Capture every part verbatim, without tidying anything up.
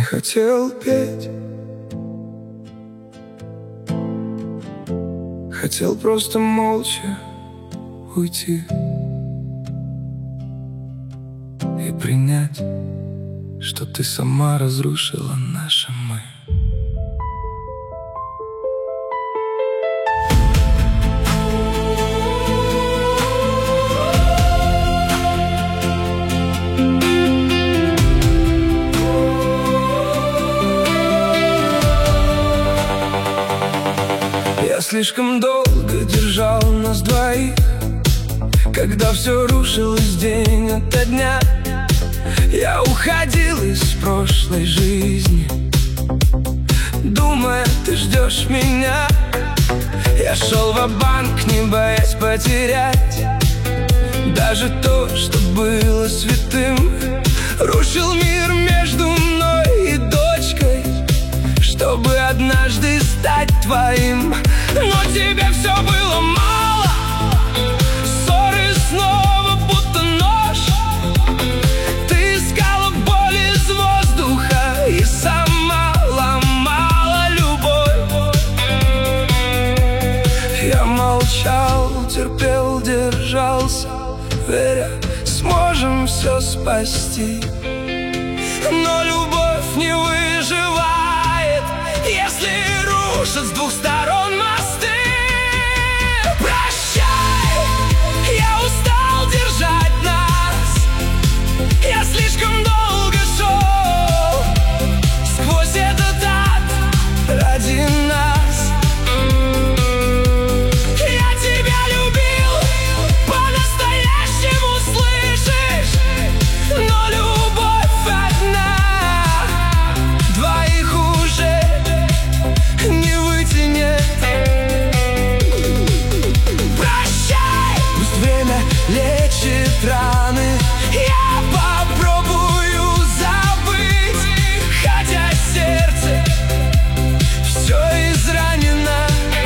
хотел петь, хотел просто молча уйти и принять, что ты сама разрушила наши мы. Я слишком долго держал нас двоих, когда все рушилось день ото дня. Я уходил из прошлой жизни, думая, ты ждешь меня. Я шел ва-банк, не боясь потерять даже то, что было святым. Рушил мир между мной и дочкой, чтобы однажды стать твоим. Но тебе все было мало, ссоры снова будто нож. Ты искала боль из воздуха и сама ломала любовь. Я молчал, терпел, держался, веря, сможем все спасти. Но любовь не выживает, если рушат с двух сторон мосты. Прощай, я устал держать нас. Я слишком долго шел сквозь этот ад ради нас. Я тебя любил по-настоящему, слышишь? Но любовь одна двоих уже не вытянет. Прощай, пусть время лечит раны. Я попробую забыть, хотя сердце все изранено.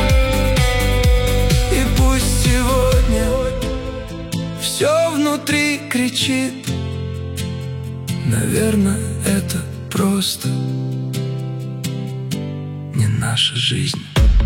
И пусть сегодня все внутри кричит, наверное, это просто не наша жизнь.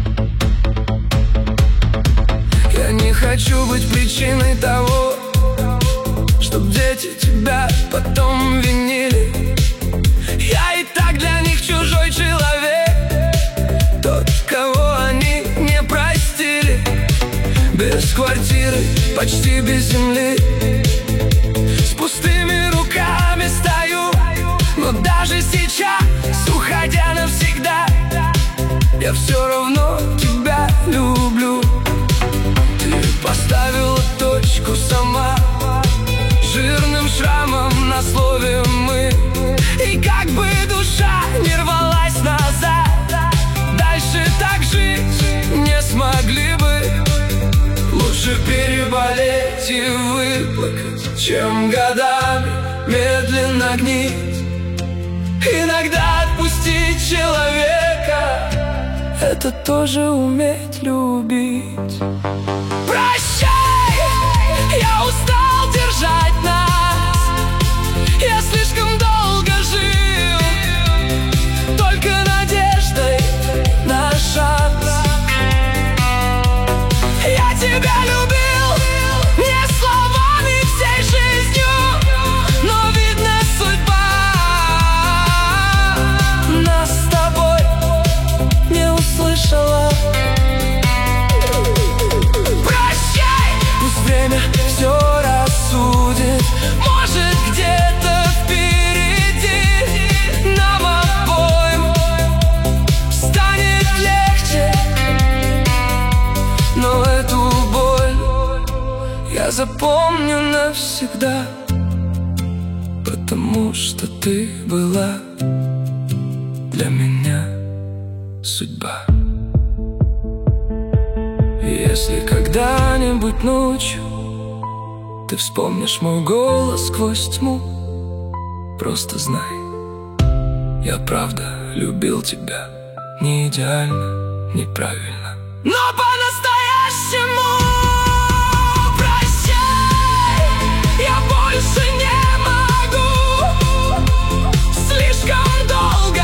Я не хочу быть причиной того, чтоб дети тебя потом винили. Я и так для них чужой человек, тот, кого они не простили. Без квартиры, почти без земли, с пустыми руками стою. Но даже сейчас, уходя навсегда, я все равно тебя люблю. Ты поставила точку сама, жирным шрамом на слове «мы». И как бы душа не рвалась назад, дальше так жить не смогли бы. Лучше переболеть и выплакать, чем годами медленно гнить. Иногда отпустить человека — это тоже уметь любить. Прощай, я устал держать нас. Я слишком долго жил только надеждой на шанс. Я тебя любил не словами, всей жизнью, но, видно, судьба нас с тобой не услышала. Прощай, пусть время все рассудит. Может, где-то впереди нам обоим станет легче. Но эту боль я запомню навсегда, потому что ты была для меня судьба. И если когда-нибудь ночью ты вспомнишь мой голос сквозь тьму, просто знай, я правда любил тебя. Не идеально, неправильно, но по-настоящему. Прощай, я больше не могу. Слишком долго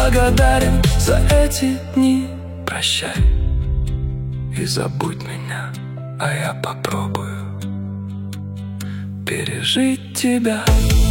благодарен за эти дни. Прощай и забудь меня, а я попробую пережить тебя.